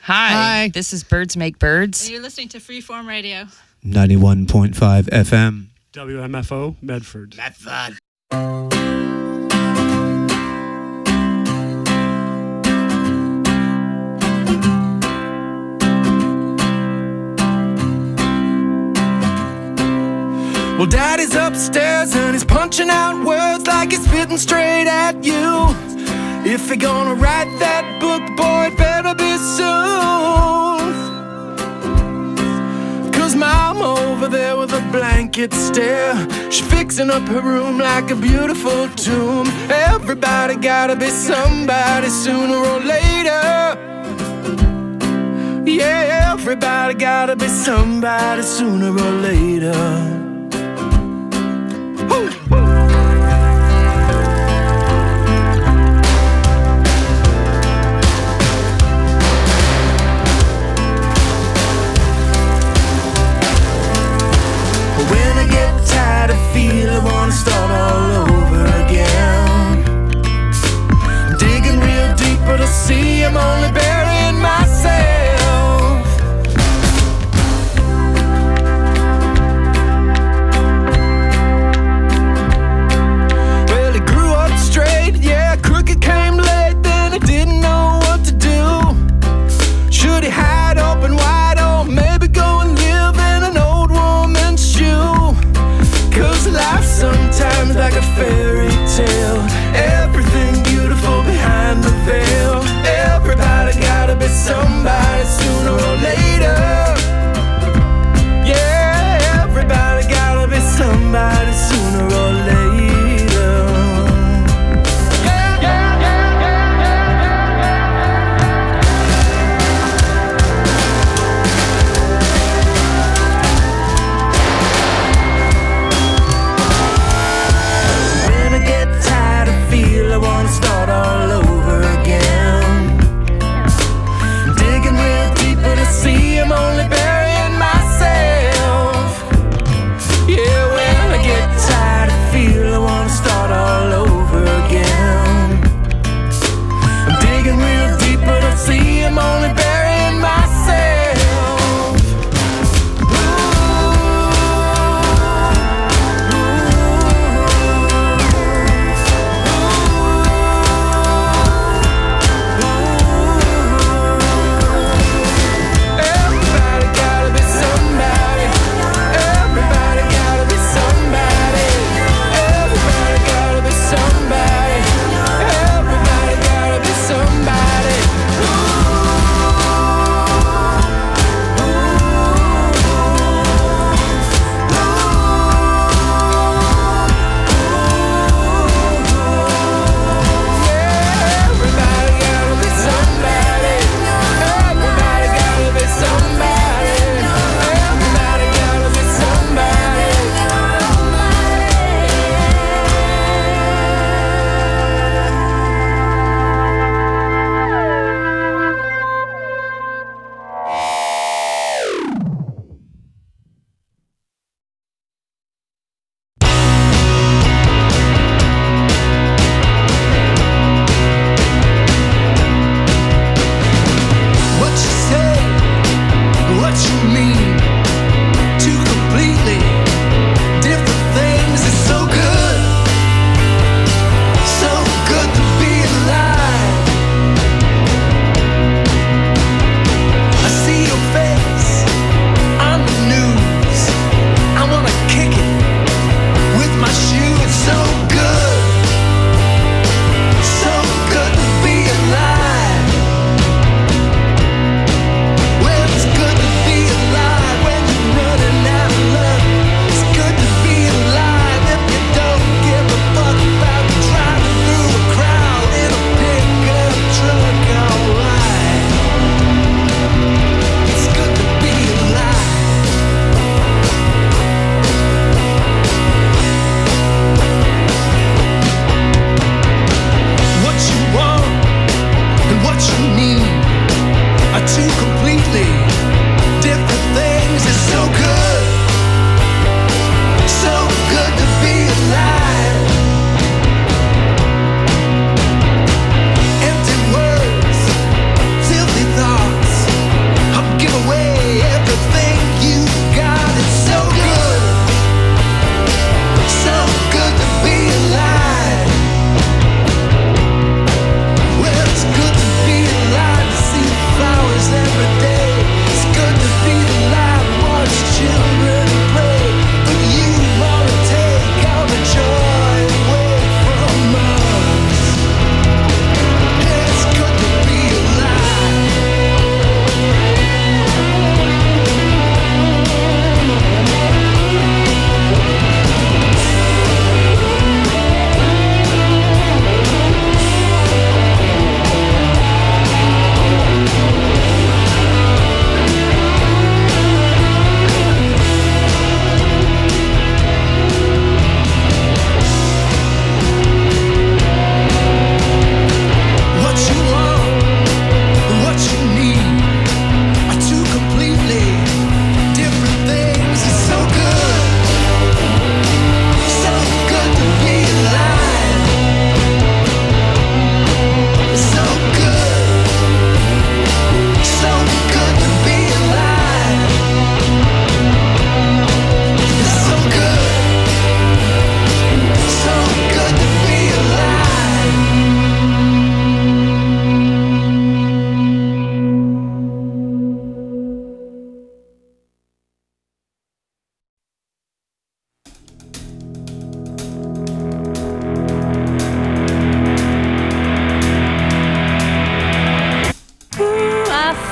Hi. This is Birds Make Birds. And you're listening to Freeform Radio. 91.5 FM. WMFO, Medford. Well, Daddy's upstairs and he's punching out words like he's spitting straight at you. If you're gonna write that book, boy, it better be soon. 'Cause Mom over there with a blanket stare, she's fixing up her room like a beautiful tomb. Everybody gotta be somebody sooner or later. Yeah, everybody gotta be somebody sooner or later. When I get tired, I feel I wanna start all over again. Digging real deep, but I see I'm only burying myself. Well, he grew up straight, yeah, crooked came late, then he didn't know what to do. Should he hide open wide, or maybe go and live in an old woman's shoe? 'Cause life's sometimes like a fairy tale, everything beautiful behind the veil. Everybody gotta be somebody sooner or later. Yeah, everybody gotta be somebody sooner or later. When I get tired, I feel I wanna start all over again. Digging real deep, but I see I'm only burying myself. Yeah, when I get tired, I feel I wanna start all over again. I'm digging real deep, but I see I'm only burying myself. Everybody gotta be somebody. Everybody gotta be somebody. Everybody gotta be somebody. Everybody gotta be somebody. Everybody gotta be somebody. Everybody gotta be somebody. Everybody gotta be somebody. What you say, what you mean, two completely different things. It's so good to be alive. I see your face on the news. I wanna kick it with my shoe. It's so good to be alive. Well, it's good to be alive when you're running out of luck. It's good to be alive if you don't give a fuck about driving through a crowd in a pickup truck. Alright, it's good to be alive. What you want and what you need are two completely different things. It's so good to be alive. Empty words, filthy thoughts,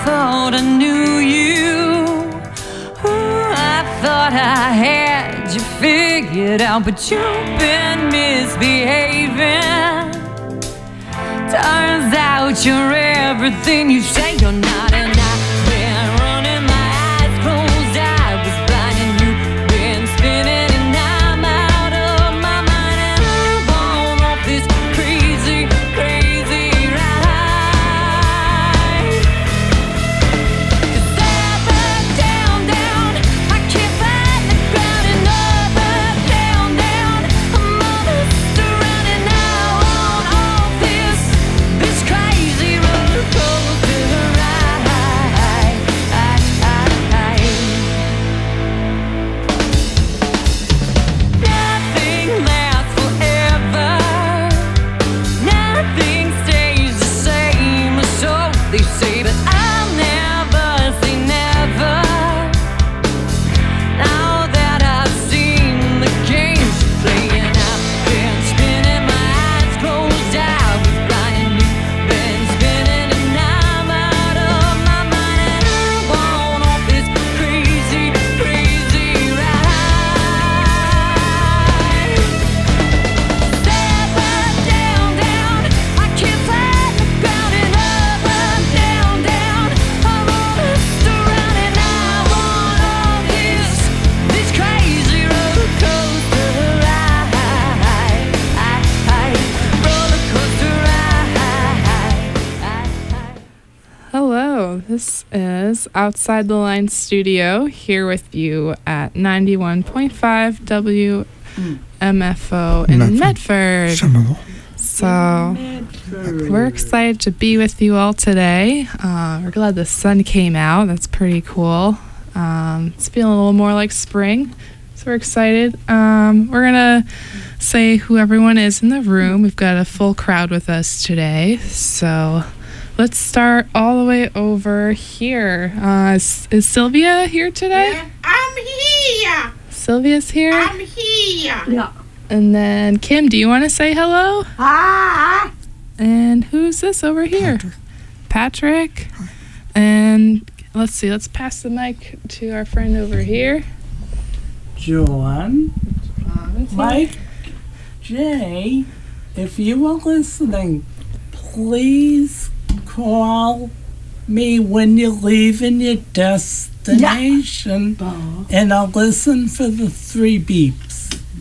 thought I knew you. Ooh, I thought I had you figured out, but you've been misbehaving. Turns out you're everything you say you're not, and I've been running my eyes closed. I was blind and you've been spinning, and I'm out of my mind, and I'm on off this crazy, crazy ride. 'Cause up, down, down, I can't find the ground, and up, down, down, I'm almost around, and I want all this crazy roller coaster ride. Nothing lasts forever. Nothing stays the same, so they say, but I'll never say never. Now that I've seen the games you're playing, I've been spinning my eyes closed. I was blind and you've been spinning, and I'm out of my mind, and I want off this crazy, crazy ride. Up, down, down, I can't find the ground, and up, down, down, I'm almost around, and I want all this crazy roller coaster ride. Roller coaster ride. Hello, this is Outside the Line Studio here with you at 91.5 WMFO in Medford. So we're excited to be with you all today. We're glad the sun came out. That's pretty cool. It's feeling a little more like spring, so we're excited. We're going to say who everyone is in the room. We've got a full crowd with us today, so let's start all the way over here. Is Sylvia here today? I'm here. Sylvia's here? I'm here. Yeah. And then Kim, do you want to say hello? Hi. And who's this over here? Patrick. And let's see, let's pass the mic to our friend over here. John, Mike, Jay, if you are listening, please call me when you're leaving your destination, and I'll listen for the 3 beeps.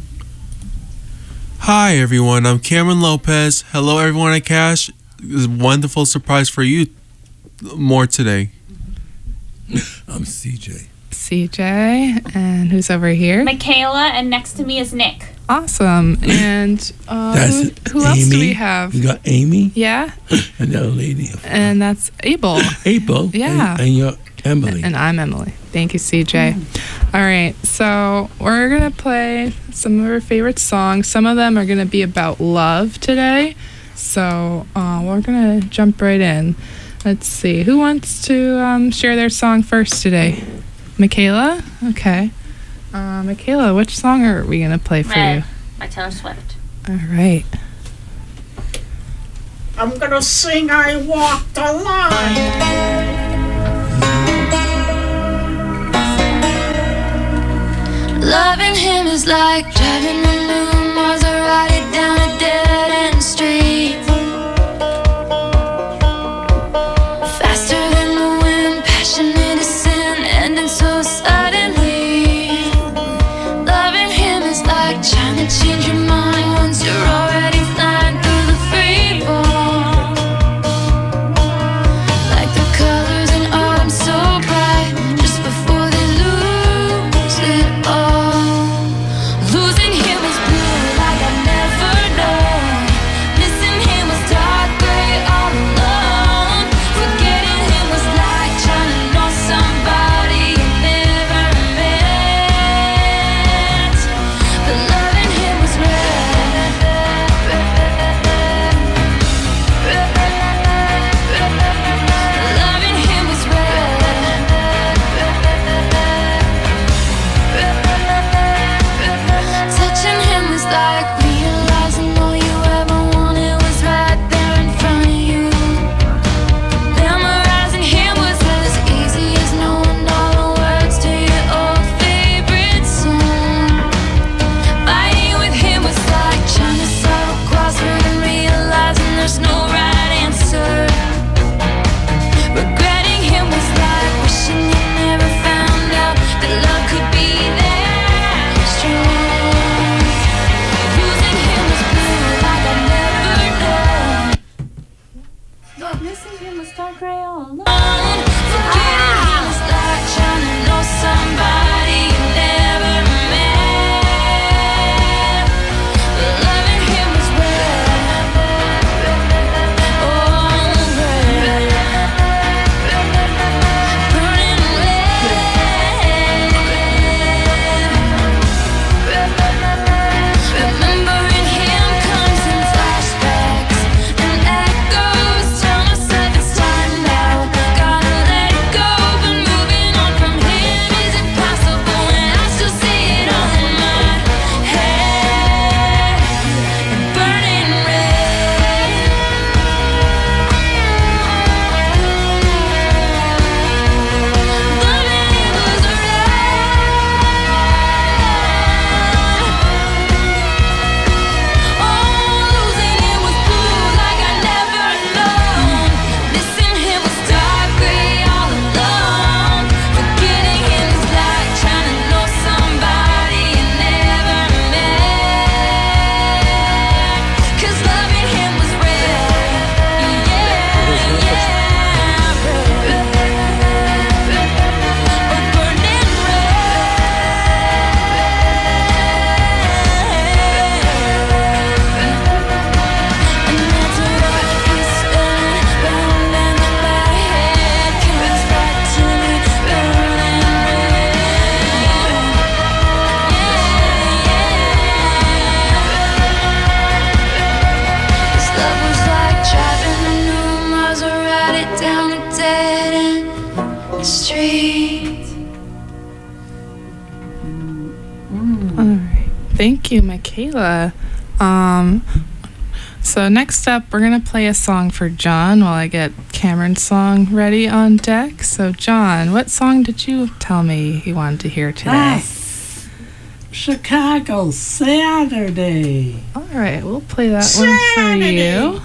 Hi everyone, I'm Cameron Lopez. Hello everyone at Cash. It's a wonderful surprise for you more today. I'm CJ. CJ, and who's over here? Michaela, and next to me is Nick. Awesome. And who else do we have? You got Amy. Yeah. And the other lady. And that's Abel. Abel. Yeah. And you're Emily. And I'm Emily. Thank you, CJ. All right. So we're going to play some of our favorite songs. Some of them are going to be about love today. So we're going to jump right in. Let's see. Who wants to share their song first today? Michaela? Okay. Michaela, which song are we going to play for you? By Taylor Swift. All right. I'm gonna sing I Walked the Line. Loving him is like driving a new Maserati down a dead-end street. Faster than the wind, passionate as sin, ending so suddenly. Loving him is like trying to change your mind once you're already flying through the free fall. Like the colors in autumn so bright, just before they lose it all. Losing him is blue. Missing him was dark gray all alone. Forgetting him was like trying to know somebody you never met. Loving him was red. Oh, red. Burning red. Remembering him comes in flashbacks and echoes. Tell myself it's time now. Gotta let it go, but moving on from him is impossible, and I still see it all in my head. Burning red. Loving him was losing him was blue like I never known. Missing him was dark gray all alone. Forgetting him is like trying to know somebody you never met. 'Cause loving him was red. Yeah, yeah, red. Oh, burning red. And that's what he's spinning round in my head. Comes back to me, burning red. This love was like driving a new Maserati down a dead end street. All right. Thank you, Michaela. So next up, we're gonna play a song for John while I get Cameron's song ready on deck. So John, what song did you tell me you wanted to hear today? Chicago Saturday. All right, we'll play that one for you.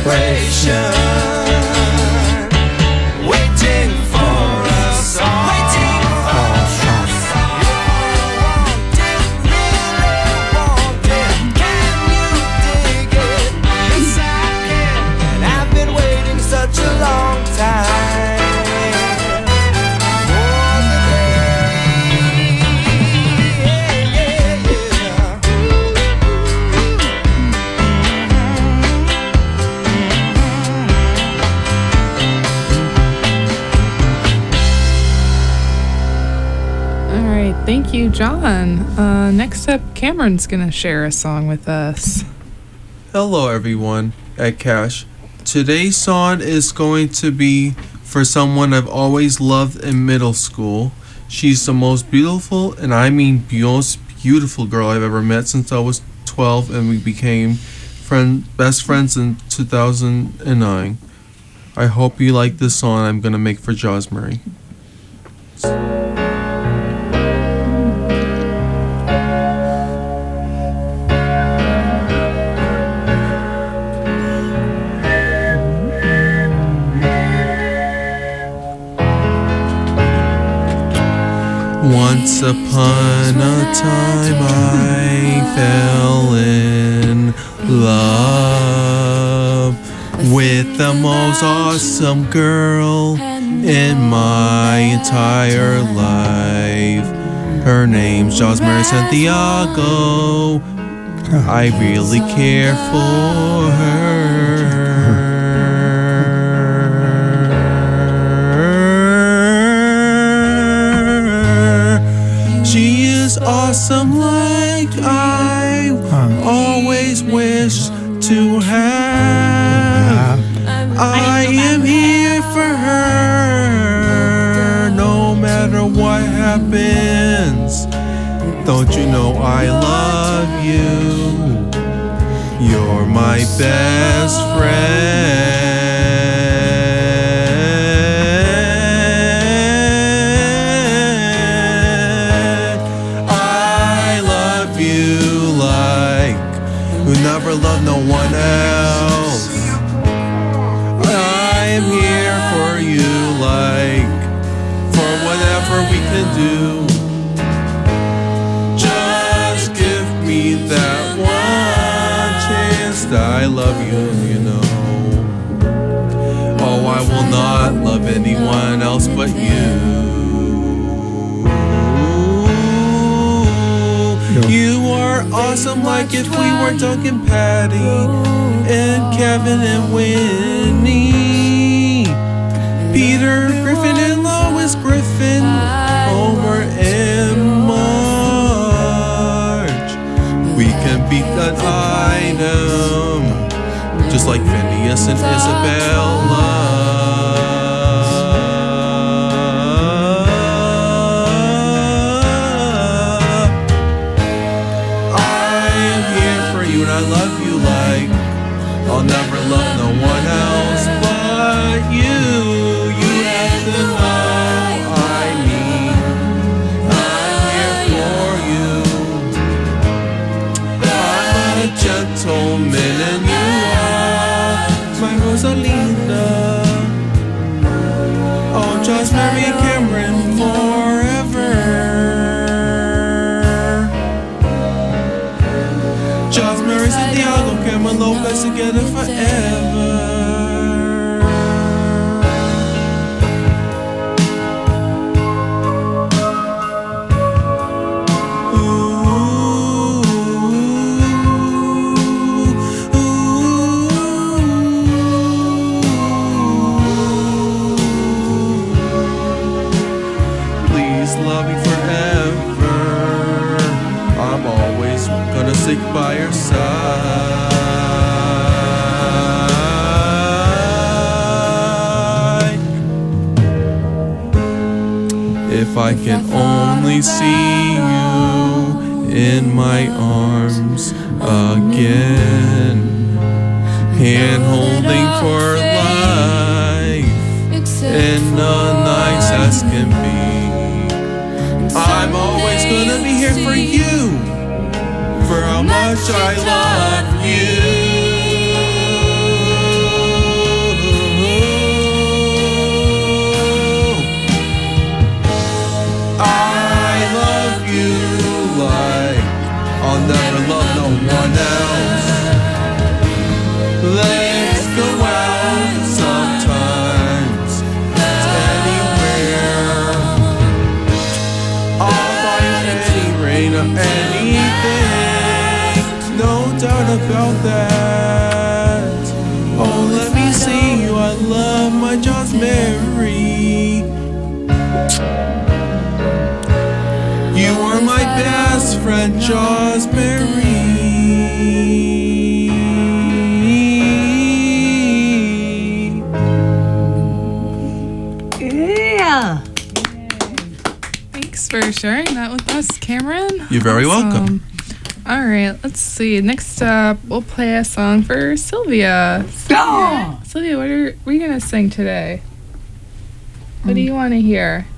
celebration, waiting for us all. Waiting for us all. Want it, can you dig it? Yes, I can, and I've been waiting such a long time. Thank you, John. Next up, Cameron's going to share a song with us. Hello, everyone at Cash. Today's song is going to be for someone I've always loved in middle school. She's the most beautiful, and I mean most beautiful girl I've ever met since I was 12, and we became best friends in 2009. I hope you like this song I'm going to make for Josmery. Once upon a time I fell in love with the most awesome girl in my entire life. Her name's Josmery Santiago. I really care for her. She is awesome like I always wished to have. I am here for her no matter what happens. Don't you know I love you? You're my best friend. Never love no one else. I am here for you, like for whatever we can do. Just give me that one chance that I love you, you know. Oh, I will not love anyone else but you. You are awesome, like if we were Doug and Patty and Kevin and Winnie, Peter Griffin and Lois Griffin, Homer and Marge. We can beat an item just like Phineas and Isabella. I love you like I'll never love no one else but you. You have to know I mean I'm here for you. I'm a gentleman and you are my Rosalinda. Oh, Josmery and Cameron forever. Josmery Santiago, Cameron Lopez together forever. Please love me forever. I'm always gonna stick by your side. If I can only see you in my arms again, hand holding for life, and nice as can be. I'm always gonna be here for you, for how much I love you. about that. Oh, let me see you. I love my John's Mary. You are my best friend, John's Mary. Yeah. Thanks for sharing that with us, Cameron. You're very welcome. All right, let's see. Next up, we'll play a song for Sylvia. Sylvia, what are we going to sing today? What do you want to hear?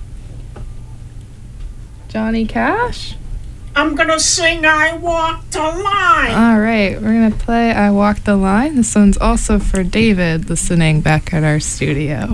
Johnny Cash? I'm gonna sing I Walked a Line. All right, we're going to play I Walked the Line. This one's also for David, listening back at our studio.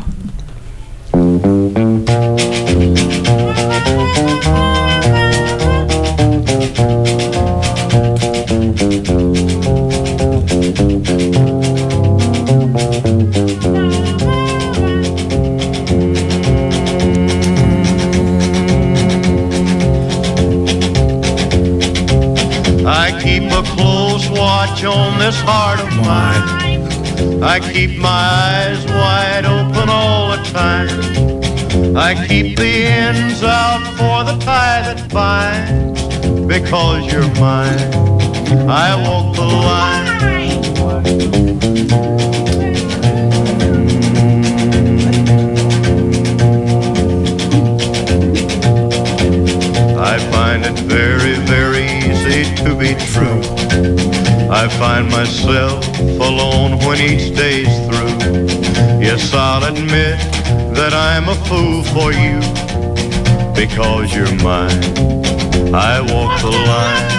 I keep a close watch on this heart of mine. I keep my eyes wide open all the time. I keep the ends out for the tie that binds. Because you're mine, I walk the line. I find it very, very easy to be true. I find myself alone when each day's through. Yes, I'll admit that I'm a fool for you. Because you're mine, I walk the line.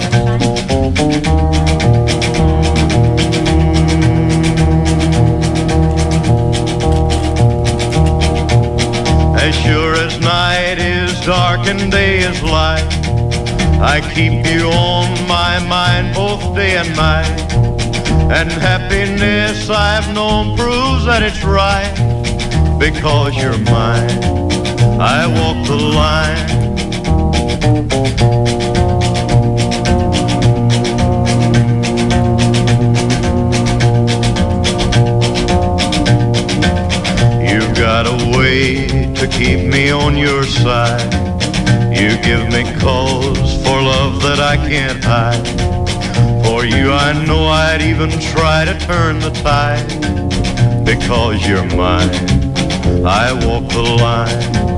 As sure as night is dark and day is light, I keep you on my mind both day and night. And happiness I've known proves that it's right. Because you're mine, I walk the line. You've got a way to keep me on your side. You give me cause for love that I can't hide. For you I know I'd even try to turn the tide. Because you're mine, I walk the line.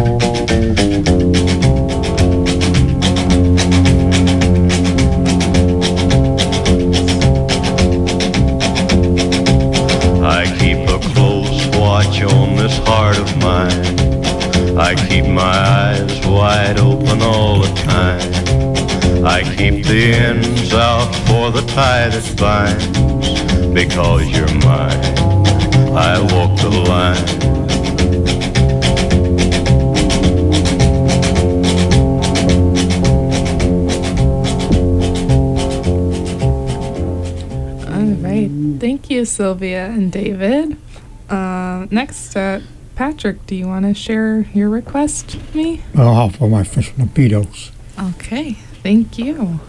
I keep a close watch on this heart of mine. I keep my eyes wide open all the time. I keep the ends out for the tie that binds. Because you're mine, I walk the line. Thank you, Sylvia and David. Next, Patrick, do you want to share your request with me? I'll for my fish torpedoes. Okay, thank you.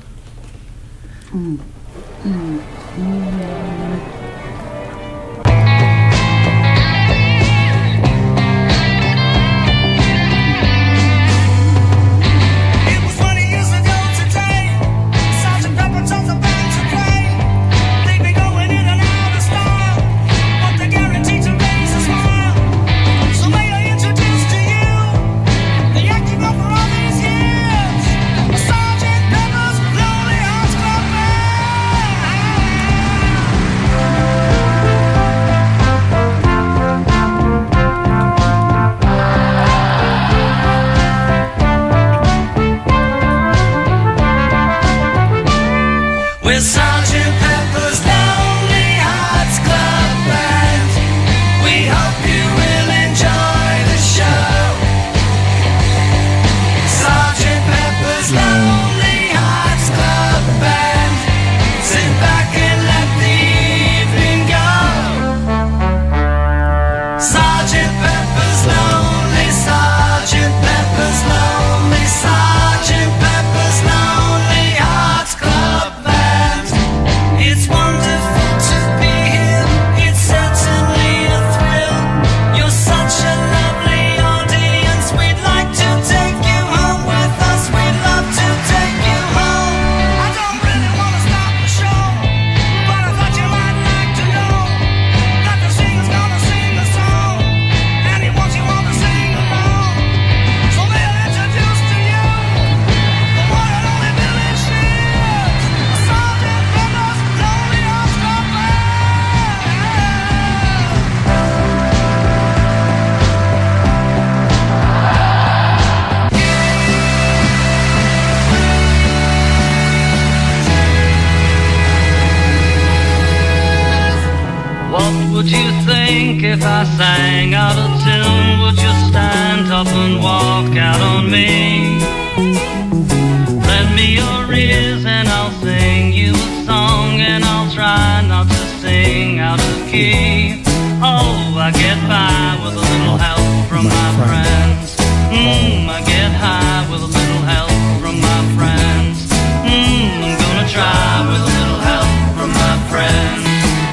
If I sang out of tune, would you stand up and walk out on me? Lend me your ears and I'll sing you a song, and I'll try not to sing out of key. Oh, I get by with a little help from my friends. I get high with a little help from my friends. I'm gonna try with a little help from my friends.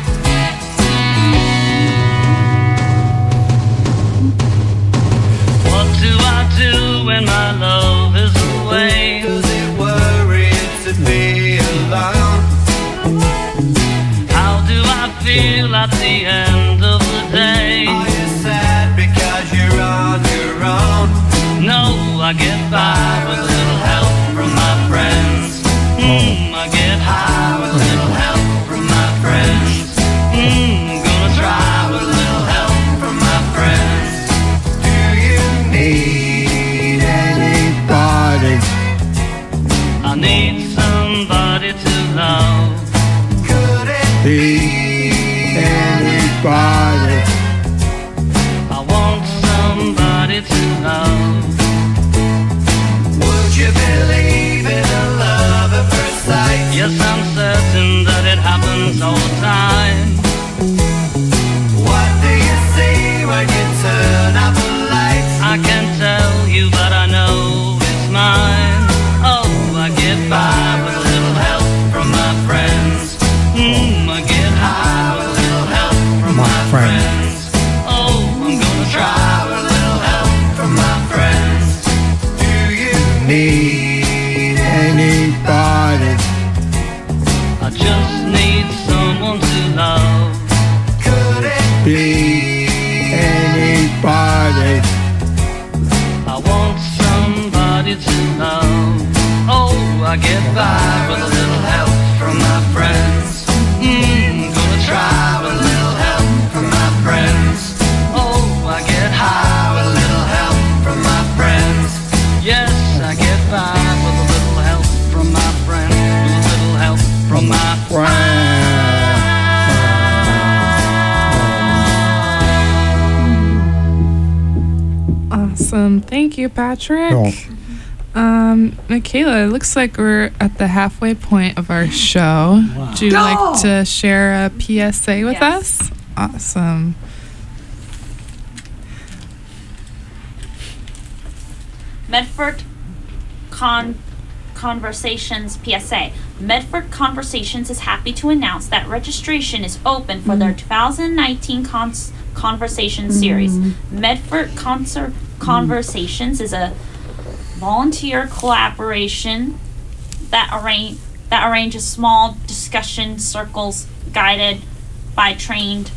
What do I do when my love is away? Does it worry to be alone? How do I feel at the end of the day? Are you sad because you're on your own? No, I get by with a little help from my friends. I get high with a little help from my friends. I'm gonna try with a little help from my friends. Do you need anybody? I need somebody to love. Could it be anybody? I want somebody to love. Would you believe in a love at first sight? Yes, I'm certain that it happens all the time. What do you see when you turn out the lights? I can't tell you, but I know it's mine. Oh, I get by with a little help from my friends. I get high with a little help from my friends. Oh, I'm gonna try with a little help from my friends. Do you need anybody? I just need someone to love. Could it be anybody? I want somebody to love. Oh, I get by with a little help from my friends. Gonna try with a little help from my friends. Oh, I get high with a little help from my friends. Yes, I get by with a little help from my friends. With a little help from my friends. Awesome. Thank you, Patrick. Michaela, it looks like we're at the halfway point of our show. Wow. Would you like to share a PSA with us? Awesome. Medford Conversations PSA. Medford Conversations is happy to announce that registration is open for their 2019 Conversation series. Medford Conversations is a volunteer collaboration that arranges small discussion circles guided by trained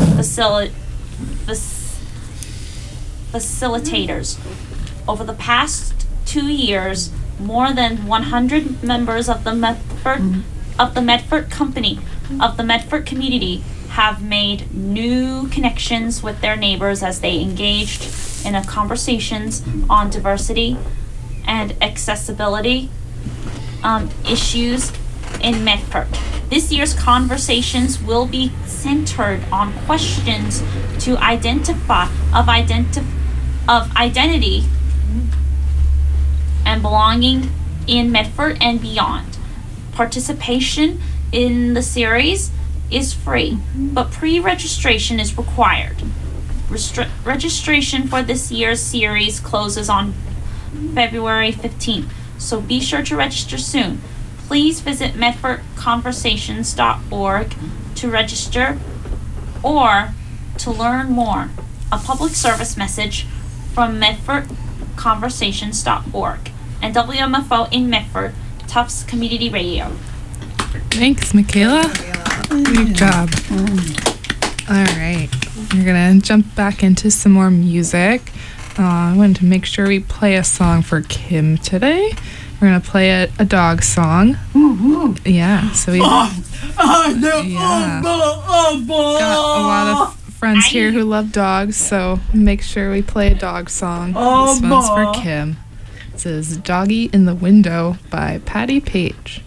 facilitators. Over the past 2 years, more than 100 members of the Medford community have made new connections with their neighbors as they engaged in conversations on diversity and accessibility issues in Medford. This year's conversations will be centered on questions to of identity and belonging in Medford and beyond. Participation in the series is free, but pre-registration is required. Registration for this year's series closes on February 15th, so be sure to register soon. Please visit medfordconversations.org to register or to learn more. A public service message from medfordconversations.org and WMFO in Medford, Tufts Community Radio. Thanks, Michaela. Good job. All right. We're going to jump back into some more music. I wanted to make sure we play a song for Kim today. We're going to play a dog song. Yeah, so we got a lot of friends here who love dogs, so make sure we play a dog song. This one's for Kim. This is Doggy in the Window by Patty Page.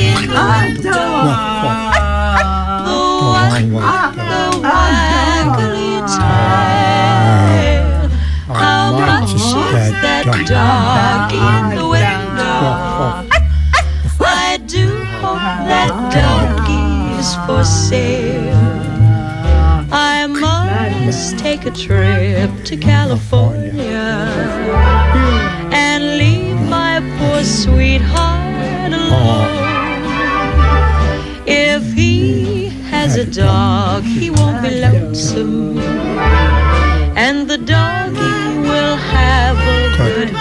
in the window. The one with the waggly tail. How much is that dog in the window? I do hope that doggy is for sale. I must take a trip to California and leave my poor sweetheart alone. If he has a dog, he won't be lonesome, and the doggy will have a good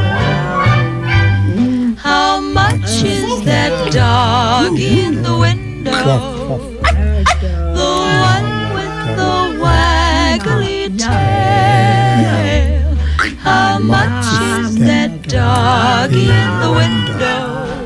home. How much is that dog in the window? The one with the waggly tail. How much is that dog in the window?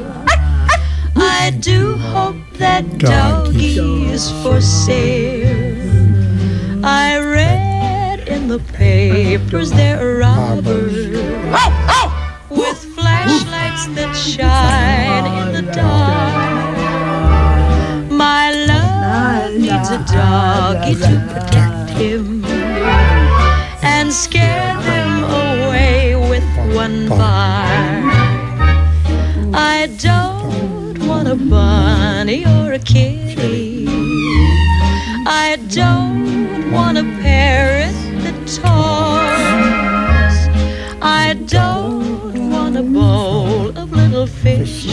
I do hope that doggy is for sale. I read in the papers there are robbers with flashlights that shine in the dark. My love needs a doggy to protect him and scare them away with one bark. I don't want a bunny or a kitty. I don't want a parrot that talks. I don't want a bowl of little fish.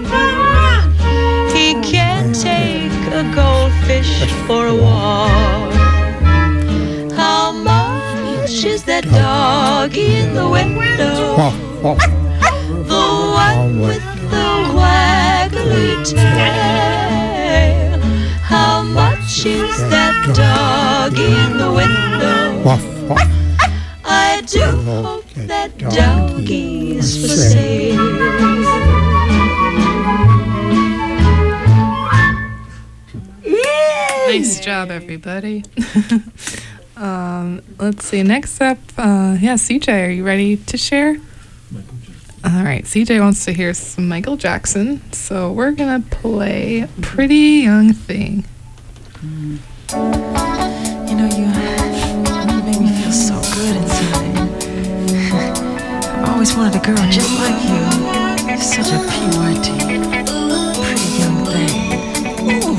He can't take a goldfish for a walk. How much is that doggy in the window? The one with the waggly tail. How much is that doggy in the window? I do hope that doggy is for sale. Nice job, everybody. Let's see. Next up, CJ, are you ready to share? All right, CJ wants to hear some Michael Jackson, so we're gonna play "Pretty Young Thing." You know, you make me feel so good inside. I've always wanted a girl just like you. You're such a PYT, pretty young thing. Ooh.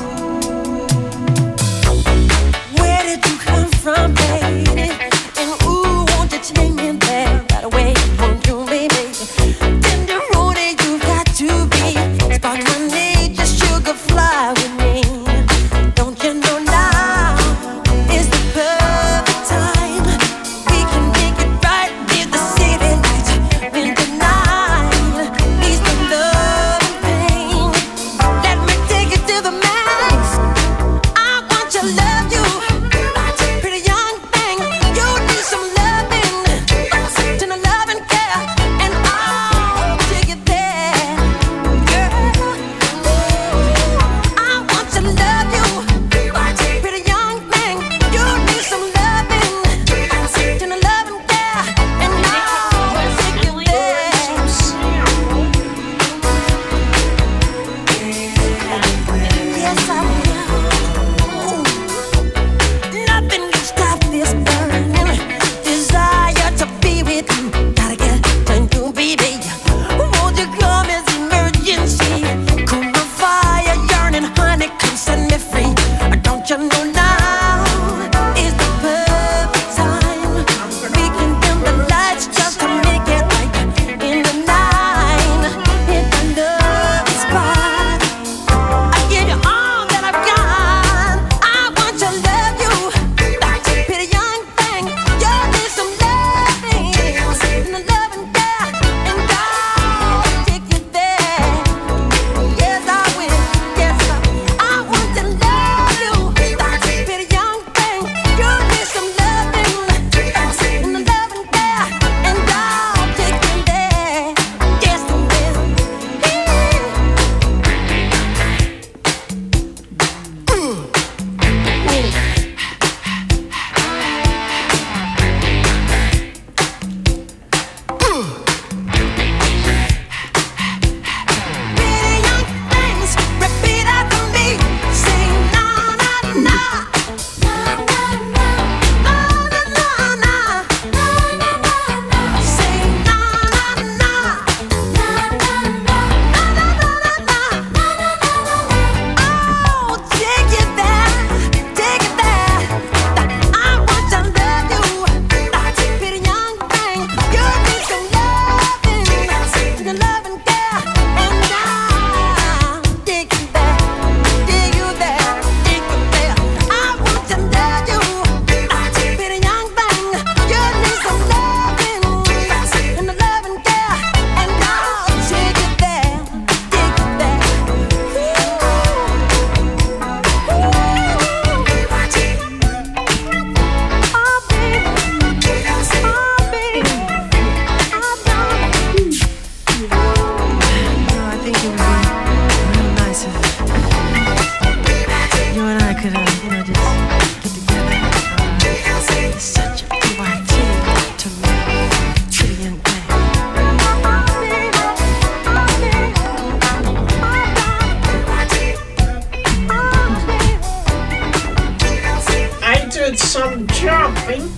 Where did you come from, baby? And ooh, won't you take me there right away? Won't you, baby? Tender roadie, you got to be. Spark my need, just sugar fly with me. Don't you know now is the perfect time? We can make it right near the city lights. When the night needs the love.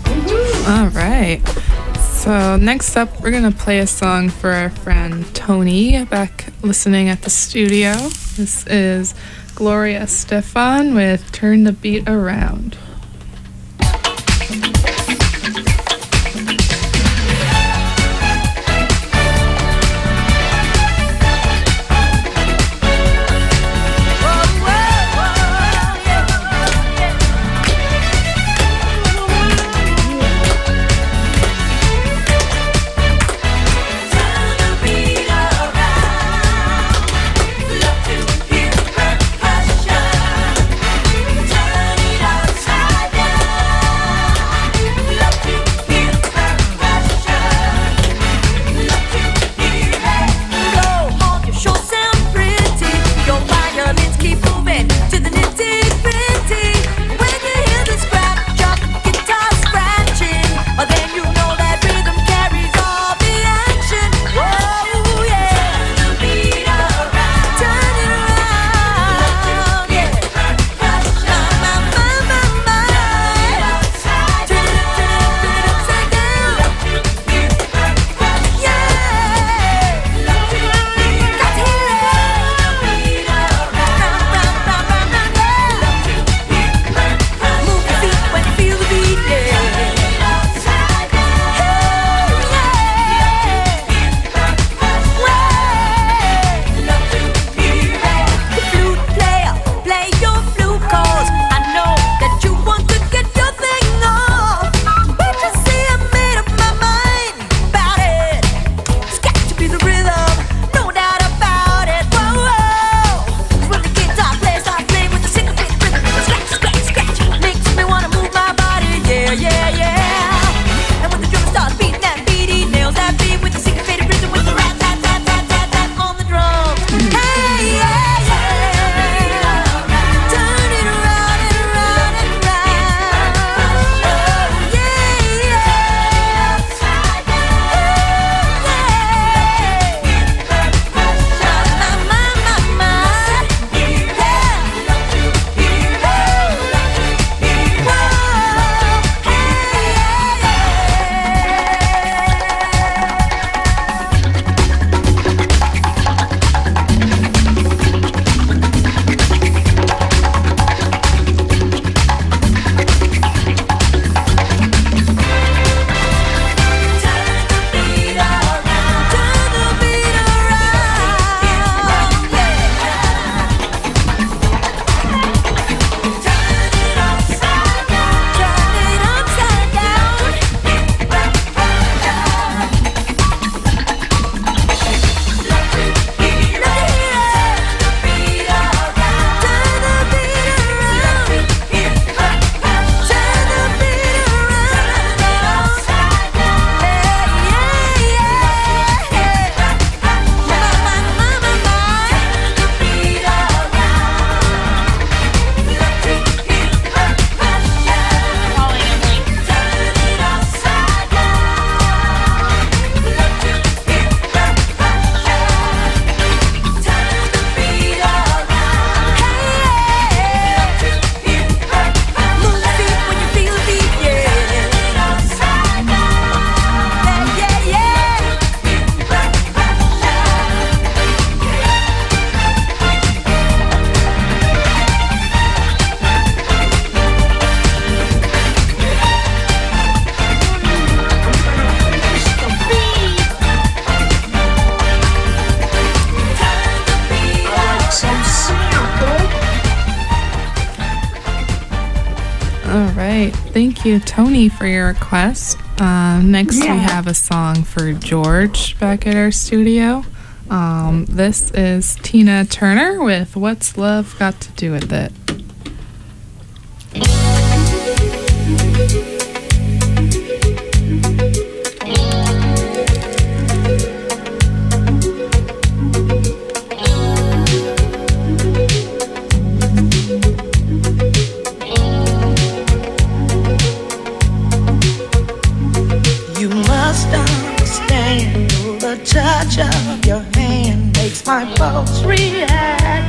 All right. So next up, we're going to play a song for our friend Tony back listening at the studio. This is Gloria Estefan with Turn the Beat Around. All right. Thank you, Tony, for your request. Next, we have a song for George back at our studio. This is Tina Turner with What's Love Got to Do with It? You must understand the touch of your hand makes my pulse react.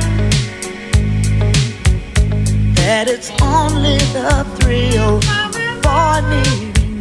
That it's only the thrill for needing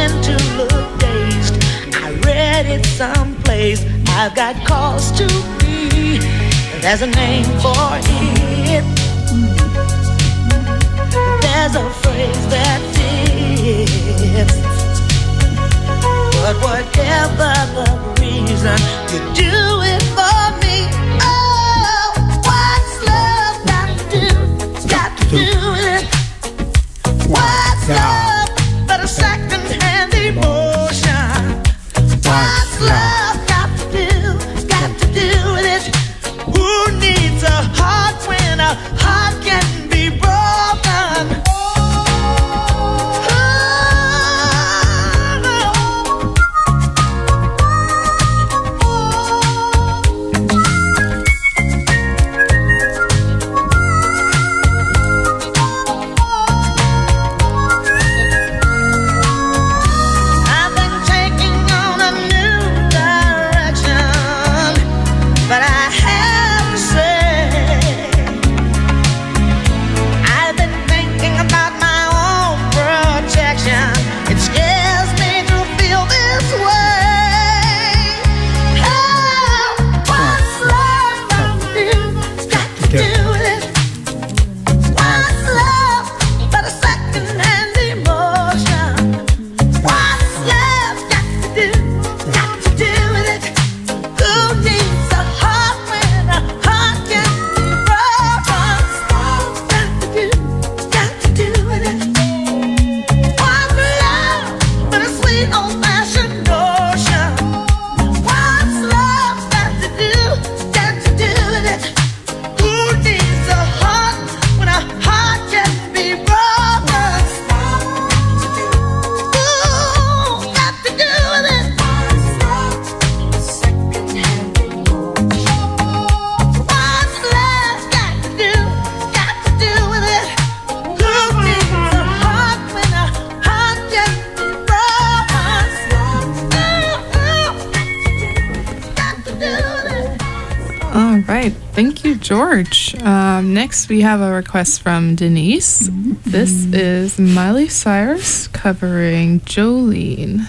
begin to look dazed. I read it someplace. I've got cause to be. There's a name for it. There's a phrase that fits. But whatever the reason, you do it for me. Oh, what's love got to do? Got to do with it. What's love but a second-hand emotion? What's love got to do with it? Who needs a heart when a heart can be broken? Thank you, George. Next, we have a request from Denise. This is Miley Cyrus covering Jolene.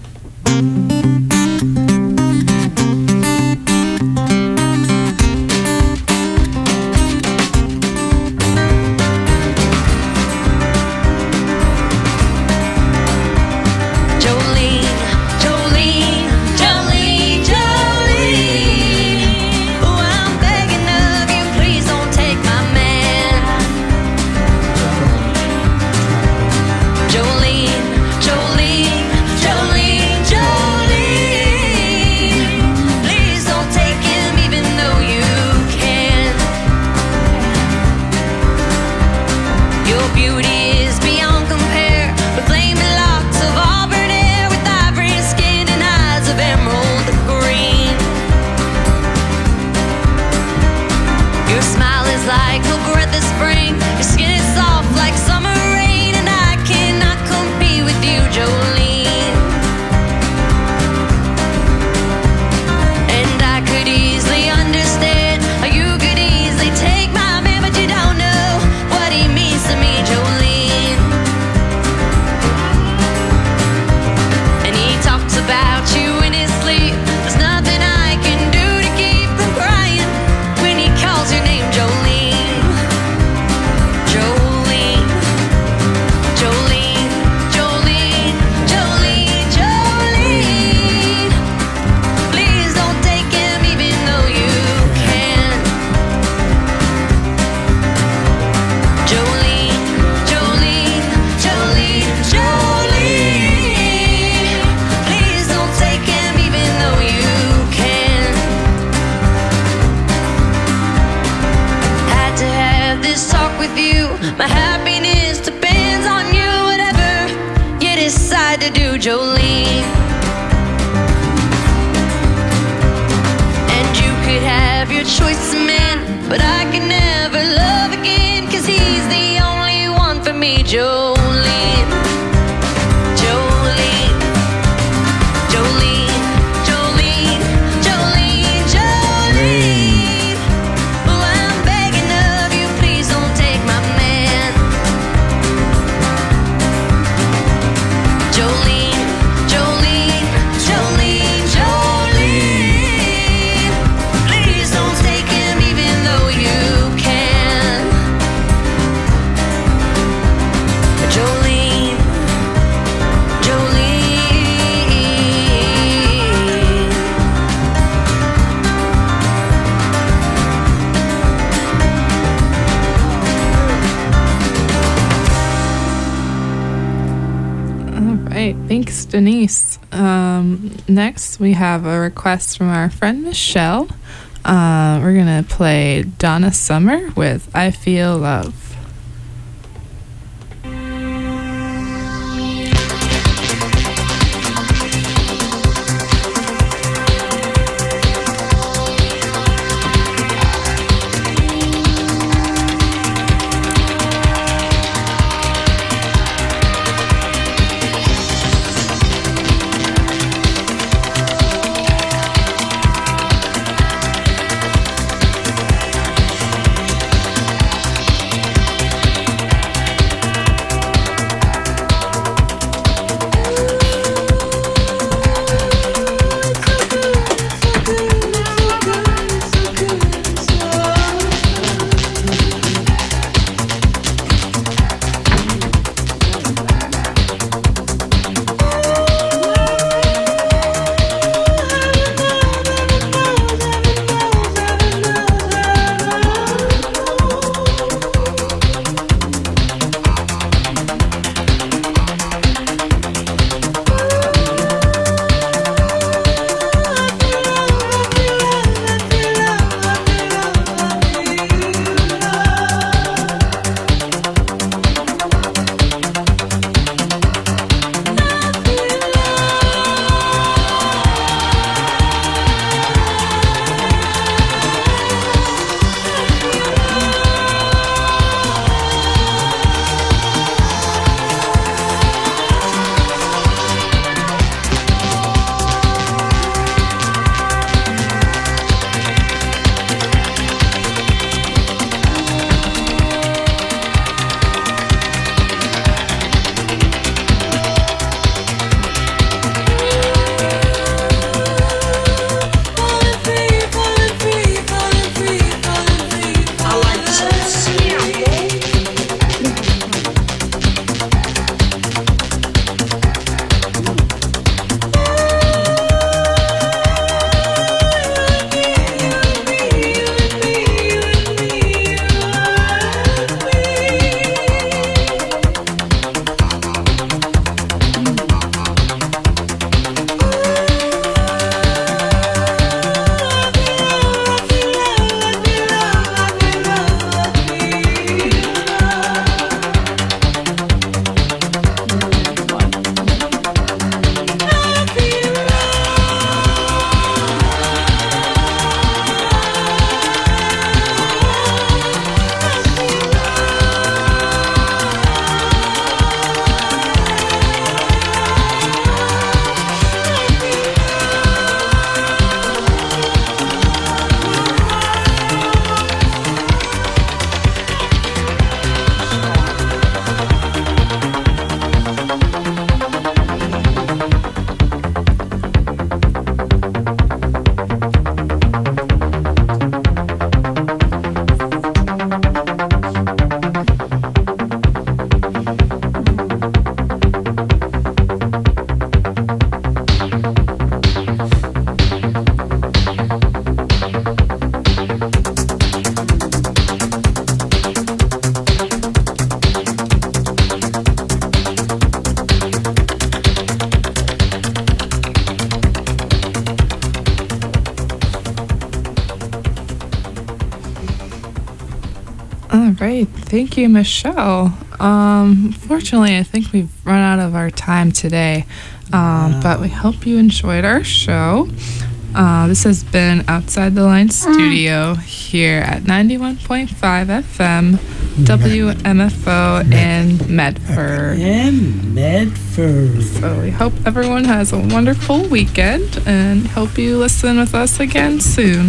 Jolene. And you could have your choice of man, but I can never love again, 'cause he's the only one for me, Jolene. Jolene. Jolene. Jolene. Jolene. Jolene. Oh, I'm begging of you, please don't take my man. Jolene. right. Thanks, Denise. Next, we have a request from our friend Michelle. We're going to play Donna Summer with I Feel Love. All right. Thank you, Michelle. Fortunately, I think we've run out of our time today, but we hope you enjoyed our show. This has been Outside the Line Studio here at 91.5 FM, WMFO in Medford. In Medford. So we hope everyone has a wonderful weekend and hope you listen with us again soon.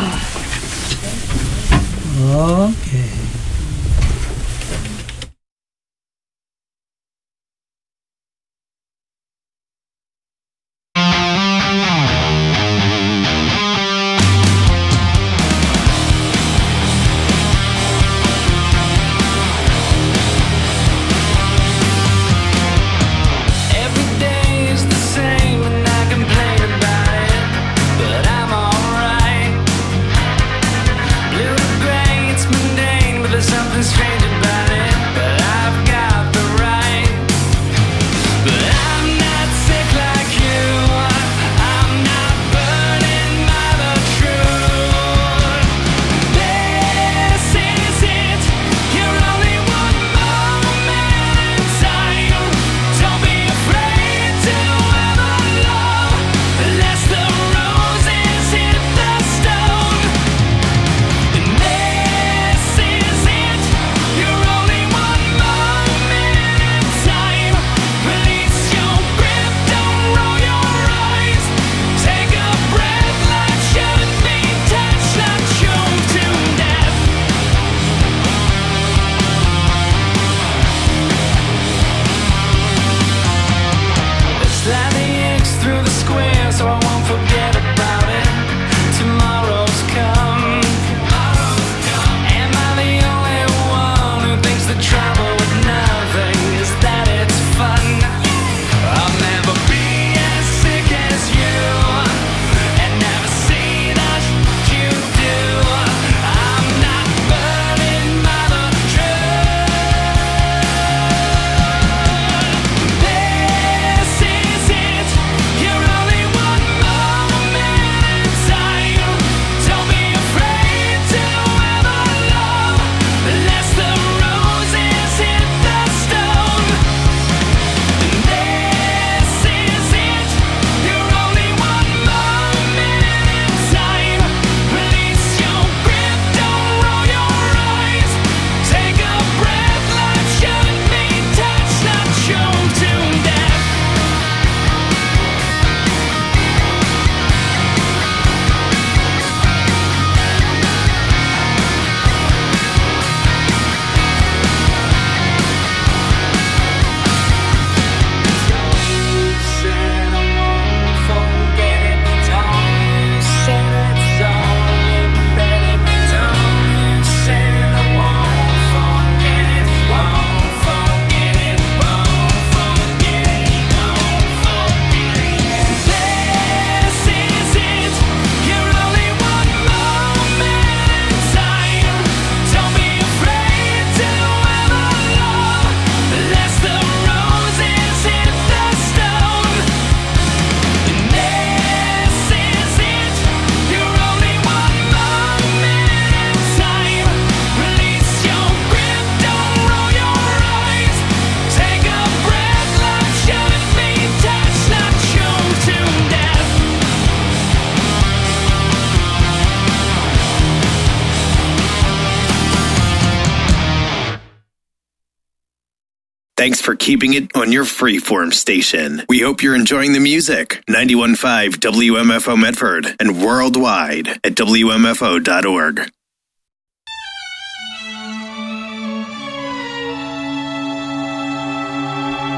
Okay. Monday Thanks for keeping it on your freeform station. We hope you're enjoying the music. 91.5 WMFO Medford and worldwide at WMFO.org.